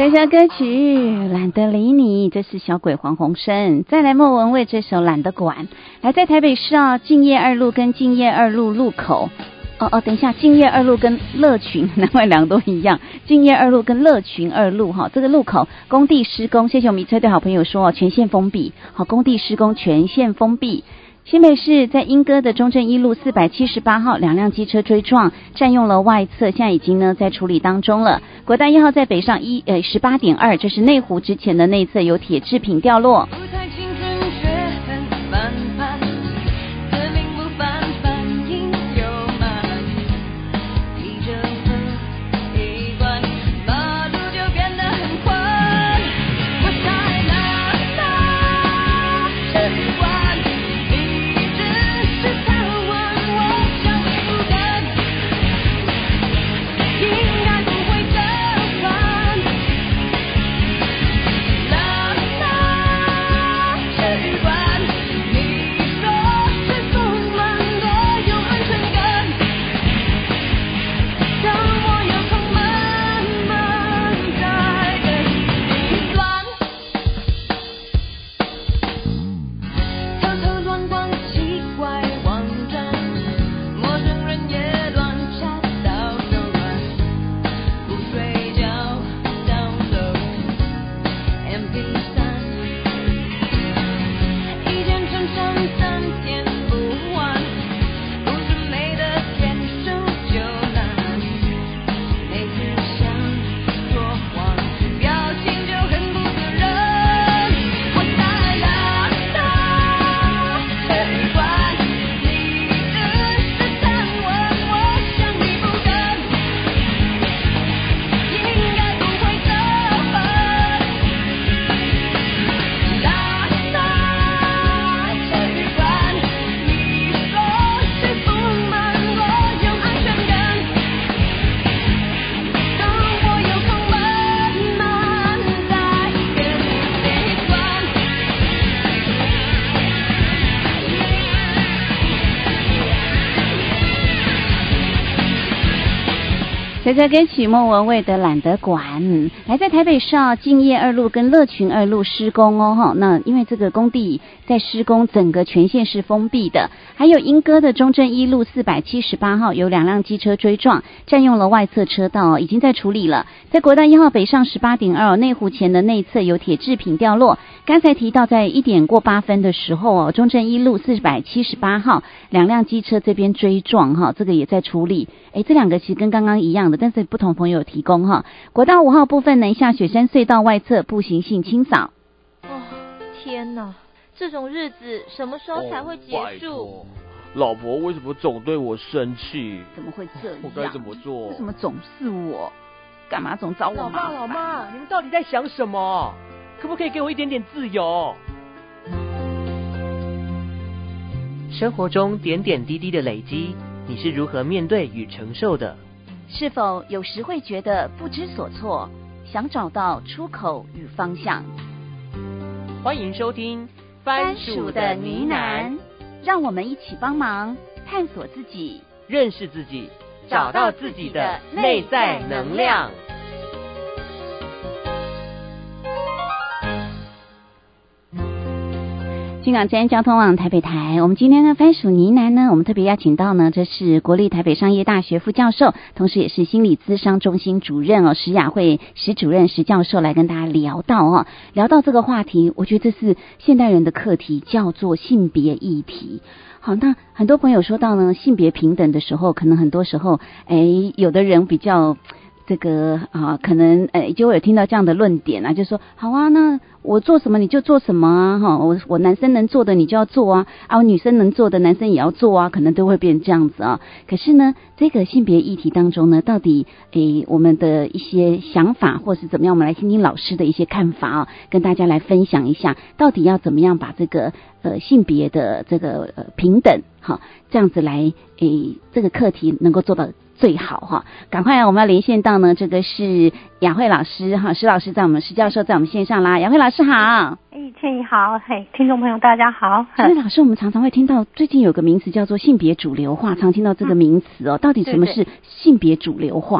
这首歌曲懒得理你，这是小鬼黄鸿升。再来莫文蔚这首懒得管。来，在台北市敬业二路跟敬业二路路口，等一下，敬业二路跟乐群，难怪两个都一样。敬业二路跟乐群二路这个路口工地施工，谢谢我们一车队好朋友说全线封闭。好，工地施工全线封闭。新北市在莺歌的中正一路478号两辆机车追撞，占用了外侧，现在已经呢在处理当中了。国道1号在北上18.2，这是内湖之前的内侧有铁制品掉落。这首歌曲莫文蔚的懒得管。来，在台北市敬业二路跟乐群二路施工那因为这个工地在施工，整个全线是封闭的。还有莺歌的中正一路478号有两辆机车追撞，占用了外侧车道，已经在处理了。在国道1号北上18.2内湖前的内侧有铁制品掉落。刚才提到在1点过8分的时候中正一路478号两辆机车这边追撞这个也在处理。这两个其实跟刚刚一样的，但是不同朋友提供国道5号部分南下雪山隧道外侧步行性清扫。 天哪，这种日子什么时候才会结束？ 老婆为什么总对我生气？ 怎么会这样？ 我该怎么做？ 为什么总是我？干嘛总找我麻烦？ 老妈，你们到底在想什么？可不可以给我一点点自由？ 生活中点点滴滴的累积，你是如何面对与承受的？ 是否有时会觉得不知所措，想找到出口与方向？ 欢迎收听番薯的呢喃，让我们一起帮忙探索自己， 认识自己，找到自己的内在能量。 香港治安交通网台北台，我们今天的番薯呢喃呢，我们特别邀请到呢，这是国立台北商业大学副教授，同时也是心理咨商中心主任石雅慧石主任石教授来跟大家聊到这个话题，我觉得这是现代人的课题，叫做性别议题。好，那很多朋友说到呢，性别平等的时候，可能很多时候，有的人比较这个可能就会有听到这样的论点就说好啊，那我做什么你就做什么我男生能做的你就要做我女生能做的男生也要做可能都会变这样子可是呢，这个性别议题当中呢，到底我们的一些想法或是怎么样，我们来听听老师的一些看法跟大家来分享一下，到底要怎么样把这个性别的这个平等这样子来这个课题能够做到最好赶快我们要连线到呢，这个是雅慧老师石老师在我们石教授在我们线上啦。雅慧老师好。 倩怡好，听众朋友大家好。 所以老师，我们常常会听到最近有个名词叫做性别主流化，常听到这个名词到底什么是性别主流化？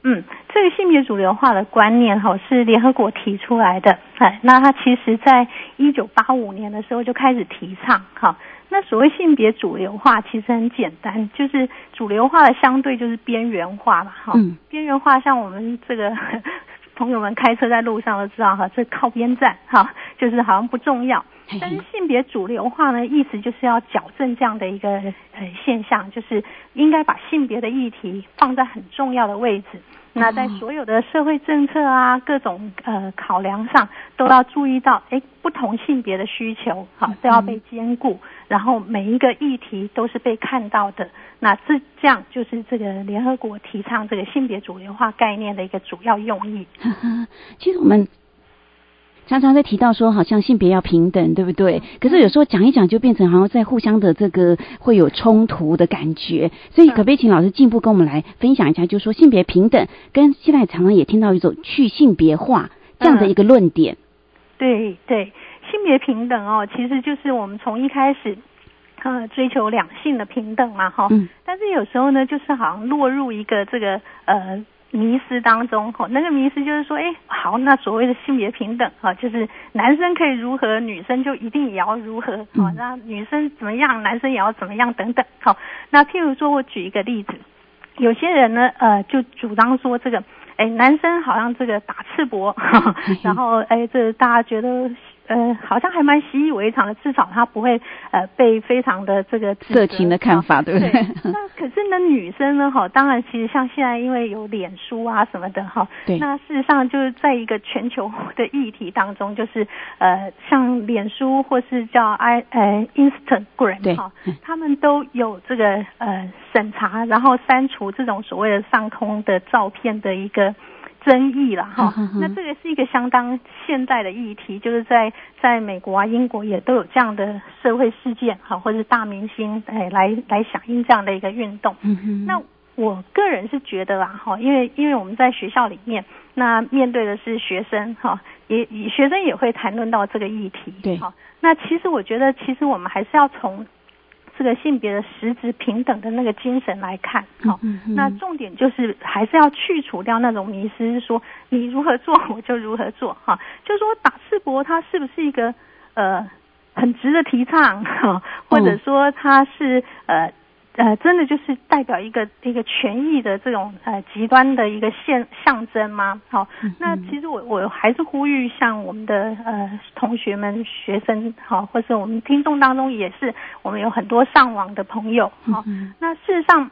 这个性别主流化的观念是联合国提出来的，那它其实在1985年的时候就开始提倡。那所谓性别主流化其实很简单，就是主流化的相对就是边缘化嘛。边缘化像我们这个朋友们开车在路上都知道这靠边站就是好像不重要。但是性别主流化呢，意思就是要矫正这样的一个现象，就是应该把性别的议题放在很重要的位置。那在所有的社会政策啊，各种考量上，都要注意到不同性别的需求都要被兼顾，然后每一个议题都是被看到的。那这样就是这个联合国提倡这个性别主流化概念的一个主要用意。 其实我们常常在提到说好像性别要平等，对不对？可是有时候讲一讲就变成好像在互相的这个会有冲突的感觉，所以可不可以请老师进一步跟我们来分享一下，就是说性别平等跟现在常常也听到一种去性别化这样的一个论点。 对，性别平等其实就是我们从一开始追求两性的平等嘛但是有时候呢就是好像落入一个这个迷思当中那个迷思就是说好，那所谓的性别平等就是男生可以如何，女生就一定也要如何那女生怎么样，男生也要怎么样等等那譬如说我举一个例子，有些人呢就主张说这个男生好像这个打赤膊然后这大家觉得好像还蛮习以为常的，至少他不会被非常的这个色情的看法，对不对？ 那可是呢，女生呢当然其实像现在因为有脸书啊什么的那事实上就是在一个全球的议题当中，就是像脸书或是叫Instagram 他们都有这个审查，然后删除这种所谓的上空的照片的一个争议啦那这个是一个相当现代的议题，就是在美国啊、英国也都有这样的社会事件或者是大明星来响应这样的一个运动。那我个人是觉得啦因为我们在学校里面，那面对的是学生学生也会谈论到这个议题。 对那其实我觉得其实我们还是要从这个性别的实质平等的那个精神来看那重点就是还是要去除掉那种迷思，说你如何做我就如何做就是说打赤膊它是不是一个很值得提倡或者说它是真的就是代表一个权益的这种极端的一个象征吗？那其实我还是呼吁像我们的同学们、学生或是我们听众当中也是，我们有很多上网的朋友那事实上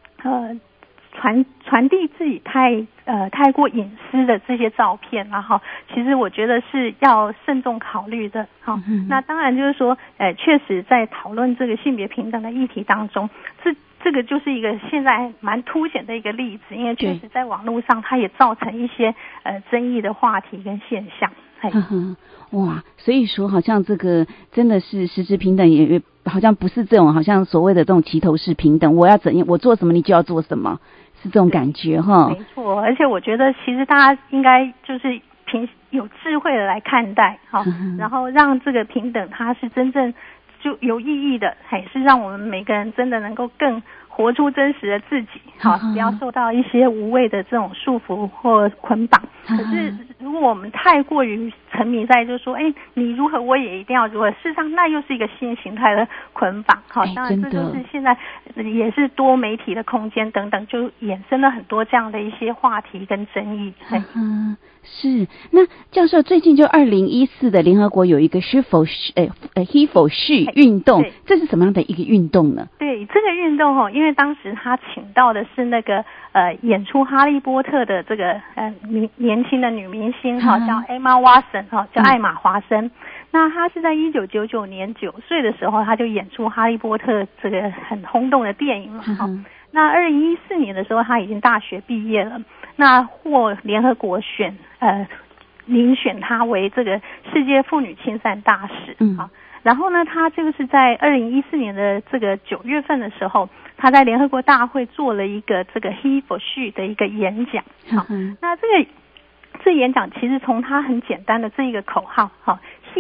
传递自己太过隐私的这些照片其实我觉得是要慎重考虑的那当然就是说确实在讨论这个性别平等的议题当中，这个就是一个现在蛮凸显的一个例子，因为确实在网络上它也造成一些争议的话题跟现象。 哇，所以说好像这个真的是实质平等，也好像不是这种好像所谓的这种齐头式平等，我要怎样，我做什么你就要做什么，是这种感觉没错，而且我觉得其实大家应该就是有智慧的来看待然后让这个平等它是真正就有意义的，是让我们每个人真的能够更活出真实的自己不要受到一些无谓的这种束缚或捆绑可是如果我们太过于沉迷在就是说你如何我也一定要如何，事实上那又是一个新形态的捆绑当然这就是现在也是多媒体的空间等等，就衍生了很多这样的一些话题跟争议是。那教授最近就2014的联合国有一个He for She 运动，这是什么样的一个运动呢？ 对，这个运动因为当时他请到的是那个演出哈利波特的这个年轻的女明星叫 Emma Watson 叫艾玛华森那她是在1999年9岁的时候，她就演出哈利波特这个很轰动的电影嘛那2014年的时候她已经大学毕业了，那获联合国遴选她为这个世界妇女亲善大使然后呢她就是在2014年的这个9月份的时候，她在联合国大会做了一个这个 He for She 的一个演讲那这演讲其实从她很简单的这一个口号He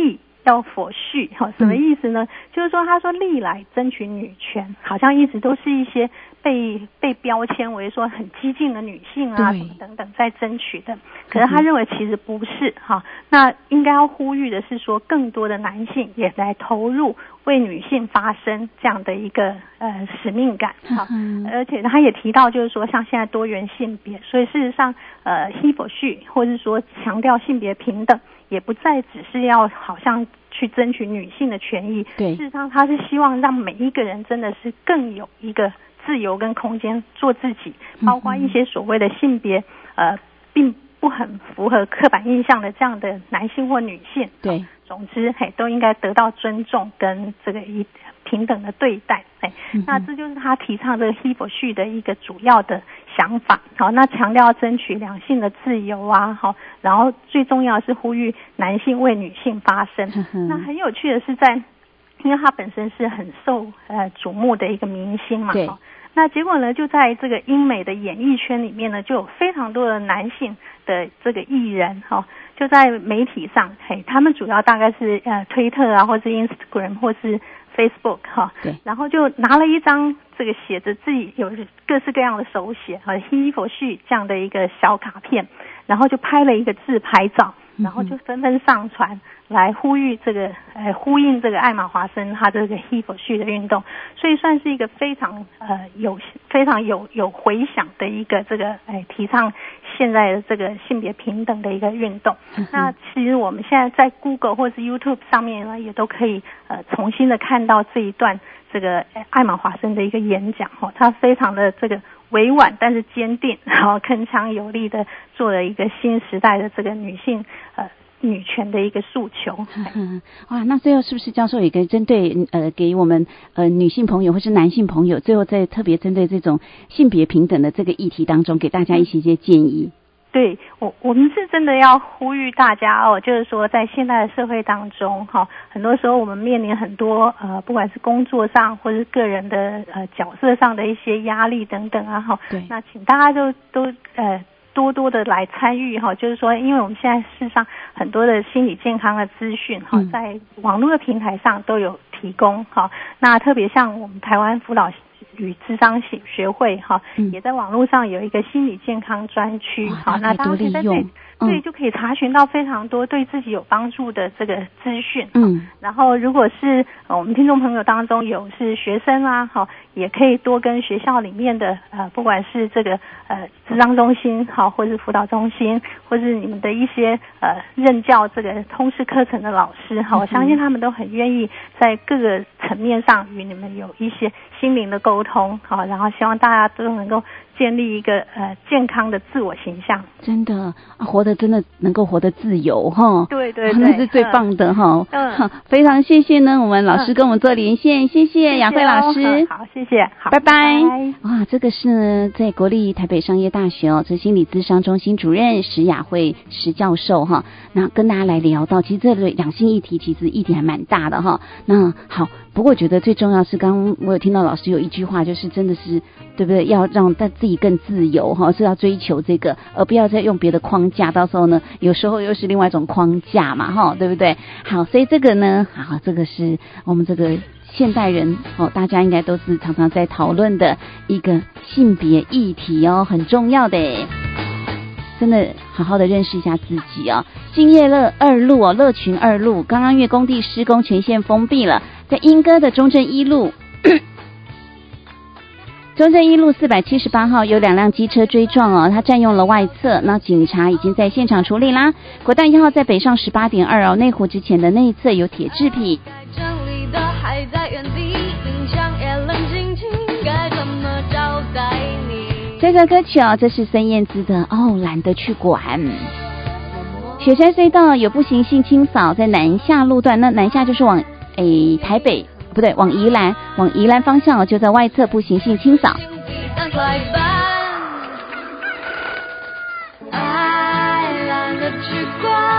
叫否序什么意思呢？就是说他说历来争取女权好像一直都是一些被标签为说很激进的女性啊什么等等在争取的，可是他认为其实不是那应该要呼吁的是说更多的男性也来投入为女性发声这样的一个使命感而且他也提到就是说像现在多元性别，所以事实上he for she或是说强调性别平等也不再只是要好像去争取女性的权益， 对， 事实上他是希望让每一个人真的是更有一个自由跟空间做自己，包括一些所谓的性别并不很符合刻板印象的这样的男性或女性， 对， 总之都应该得到尊重跟这个平等的对待那这就是他提倡这个 he for she 的一个主要的想法那强调要争取两性的自由啊然后最重要的是呼吁男性为女性发声那很有趣的是因为他本身是很受瞩目的一个明星嘛， 对， 那结果呢就在这个英美的演艺圈里面呢就有非常多的男性的这个艺人就在媒体上他们主要大概是推特啊或是 Instagram 或是 Facebook 对， 然后就拿了一张这个写着自己有各式各样的手写he for she 这样的一个小卡片，然后就拍了一个自拍照，然后就纷纷上传来呼吁这个呼应这个艾玛华森他这个 he for she 的运动，所以算是一个非常有回响的一个这个提倡现在的这个性别平等的一个运动那其实我们现在在 Google 或是 YouTube 上面呢也都可以重新的看到这一段这个艾玛华森的一个演讲他非常的这个委婉但是坚定然后铿锵有力的做了一个新时代的这个女性女权的一个诉求哇，那最后是不是教授也可以针对给我们女性朋友或是男性朋友最后再特别针对这种性别平等的这个议题当中给大家一些建议？ 对，我们是真的要呼吁大家就是说在现代的社会当中很多时候我们面临很多不管是工作上或是个人的角色上的一些压力等等对， 那请大家都多多的来参与就是说因为我们现在事实上很多的心理健康的资讯在网络的平台上都有提供那特别像我们台湾辅导与諮商学会也在网络上有一个心理健康专区那大家可以在对就可以查询到非常多对自己有帮助的这个资讯然后如果是我们听众朋友当中有是学生啊也可以多跟学校里面的不管是这个諮商中心或是辅导中心或是你们的一些任教这个通识课程的老师我相信他们都很愿意在各个层面上与你们有一些心灵的沟通然后希望大家都能够建立一个健康的自我形象， 真的活得真的能够活得自由对对对， 那是最棒的非常谢谢呢我们老师跟我们做连线，谢谢雅慧老师， 好，谢谢，好， 拜拜。 哇， 这个是呢在国立台北商业大学这心理咨商中心主任石雅慧石教授那跟大家来聊到其实这类两性议题其实议题还蛮大的那好，不过我觉得最重要是刚刚我有听到老师有一句话就是真的是对不对，要让自己更自由是要追求这个而不要再用别的框架，到时候呢有时候又是另外一种框架嘛对不对？好，所以这个呢好，这个是我们这个现代人大家应该都是常常在讨论的一个性别议题很重要的真的好好的认识一下自己敬业乐二路乐群二路刚刚因为工地施工全线封闭了，在莺歌的中正一路中正一路478号有2辆机车追撞它占用了外侧，那警察已经在现场处理啦。国道1号在北上18.2内湖之前的内侧有铁制品。这个歌曲这是孙燕姿的懒得去管。雪山隧道有步行性清扫在南下路段，那南下就是往台北不对，往宜兰方向就在外侧步行性清扫。爱懒得去管